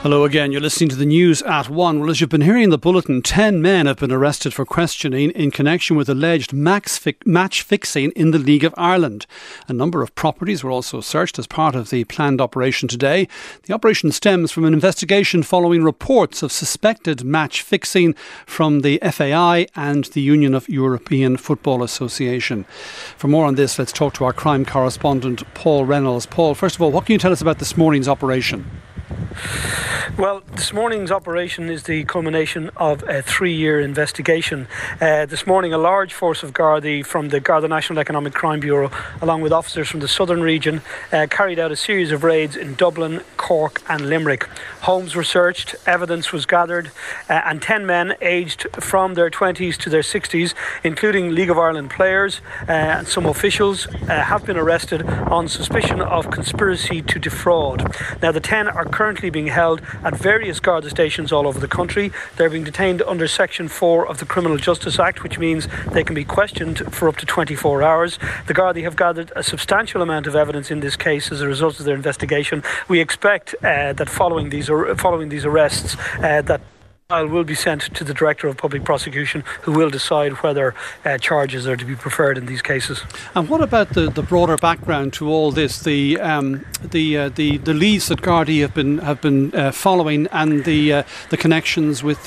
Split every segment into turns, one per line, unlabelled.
Hello again. You're listening to the news at 1. Well, as you've been hearing in the bulletin, 10 men have been arrested for questioning in connection with alleged match fixing in the League of Ireland. A number of properties were also searched as part of the planned operation today. The operation stems from an investigation following reports of suspected match fixing from the FAI and the Union of European Football Association. For more on this, let's talk to our crime correspondent, Paul Reynolds. Paul, first of all, what can you tell us about this morning's operation?
Well, this morning's operation is the culmination of a 3-year investigation. This morning, a large force of Gardaí from the Garda National Economic Crime Bureau, along with officers from the southern region, carried out a series of raids in Dublin, Cork and Limerick. Homes were searched, evidence was gathered, and 10 men aged from their 20s to their 60s, including League of Ireland players and some officials, have been arrested on suspicion of conspiracy to defraud. Now, the 10 are currently being held at various Garda stations all over the country. They're being detained under Section 4 of the Criminal Justice Act, which means they can be questioned for up to 24 hours. The Gardaí have gathered a substantial amount of evidence in this case as a result of their investigation. We expect that following these arrests, that file will be sent to the Director of Public Prosecution, who will decide whether charges are to be preferred in these cases.
And what about the broader background to all this? The leads that Gardaí have been following, and the connections with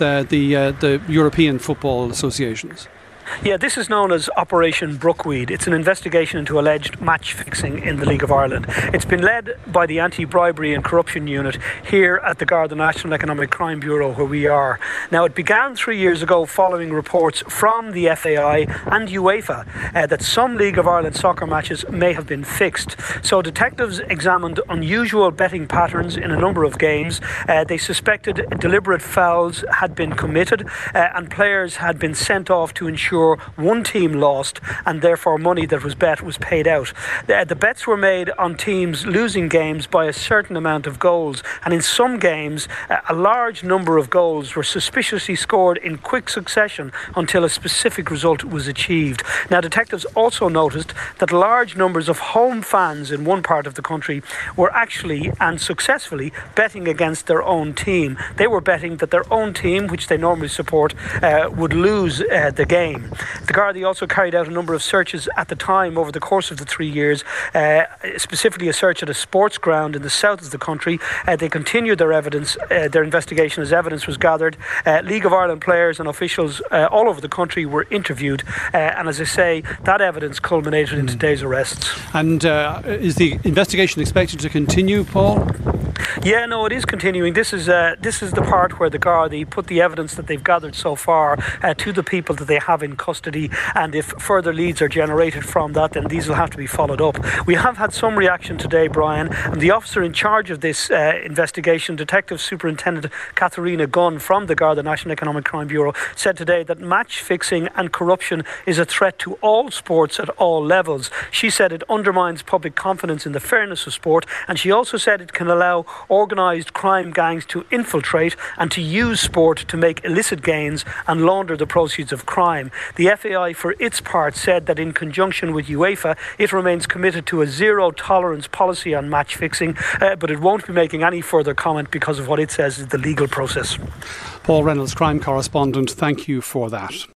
the European football associations.
Yeah, this is known as Operation Brookweed. It's an investigation into alleged match fixing in the League of Ireland. It's been led by the Anti-Bribery and Corruption Unit here at the Garda National Economic Crime Bureau, where we are. Now, it began 3 years ago following reports from the FAI and UEFA that some League of Ireland soccer matches may have been fixed. So detectives examined unusual betting patterns in a number of games. They suspected deliberate fouls had been committed and players had been sent off to ensure one team lost and therefore money that was bet was paid out. The bets were made on teams losing games by a certain amount of goals, and in some games a large number of goals were suspiciously scored in quick succession until a specific result was achieved. Now, detectives also noticed that large numbers of home fans in one part of the country were actually and successfully betting against their own team. They were betting that their own team, which they normally support, would lose the game. The Gardaí also carried out a number of searches at the time over the course of the 3 years, specifically a search at a sports ground in the south of the country. They continued their investigation as evidence was gathered. League of Ireland players and officials all over the country were interviewed, and as I say, that evidence culminated in today's arrests.
And is the investigation expected to continue, Paul?
Yeah, no, it is continuing. This is the part where the Gardaí put the evidence that they've gathered so far to the people that they have in custody, and if further leads are generated from that, then these will have to be followed up. We have had some reaction today, Brian, and the officer in charge of this investigation, Detective Superintendent Katharina Gunn from the Garda National Economic Crime Bureau, said today that match fixing and corruption is a threat to all sports at all levels. She said it undermines public confidence in the fairness of sport, and she also said it can allow organised crime gangs to infiltrate and to use sport to make illicit gains and launder the proceeds of crime. The FAI, for its part, said that in conjunction with UEFA, it remains committed to a zero-tolerance policy on match fixing, but it won't be making any further comment because of what it says is the legal process.
Paul Reynolds, crime correspondent, thank you for that.